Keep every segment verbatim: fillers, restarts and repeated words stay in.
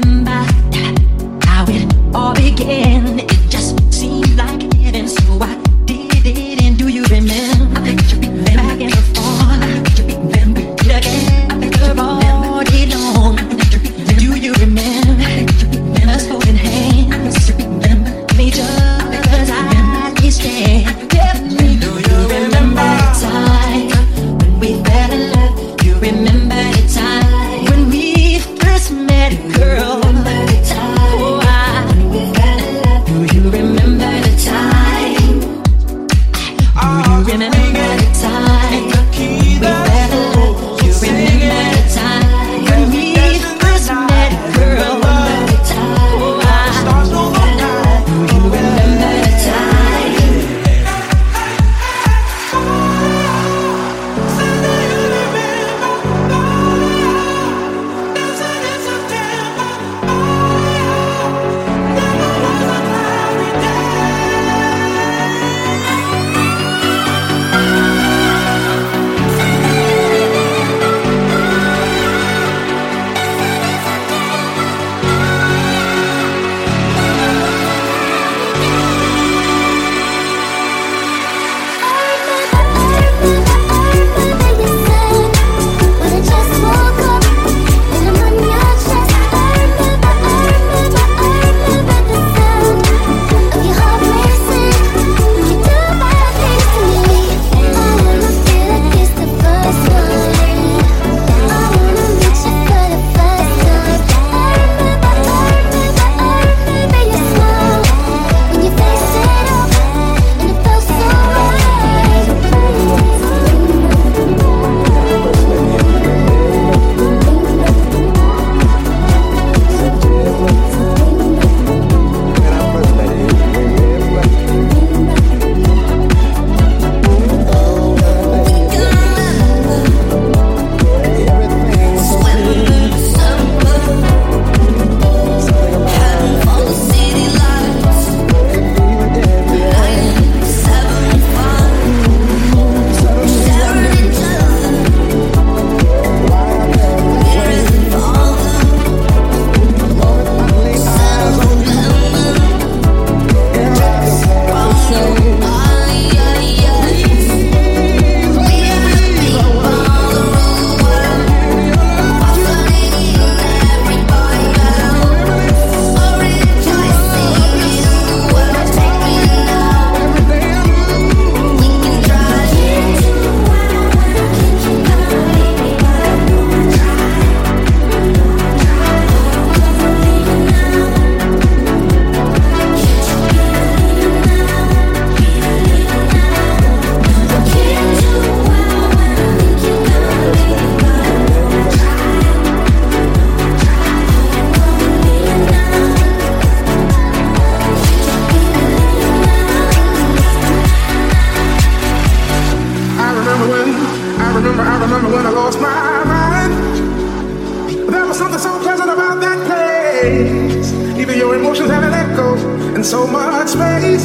in so much space.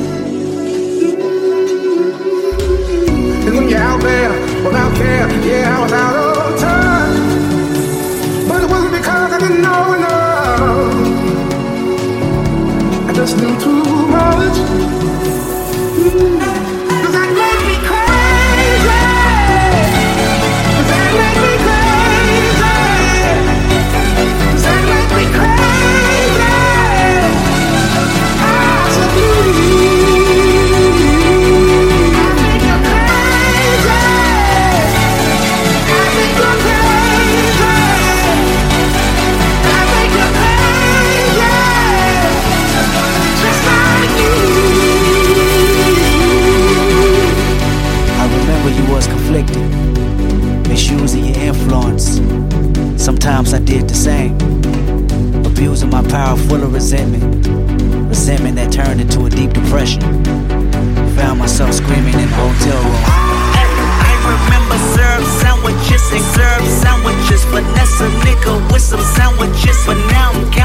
And when you're out there without care, yeah, I was out of touch. But it wasn't because I didn't know enough. I just knew too much. Does that make me crazy? Does that make me crazy? Does that make me crazy? Misusing your influence. Sometimes I did the same, abusing my power full of resentment, resentment that turned into a deep depression. Found myself screaming in the hotel room. I remember serve sandwiches and serve sandwiches, finesse a nigga with some sandwiches, but now I'm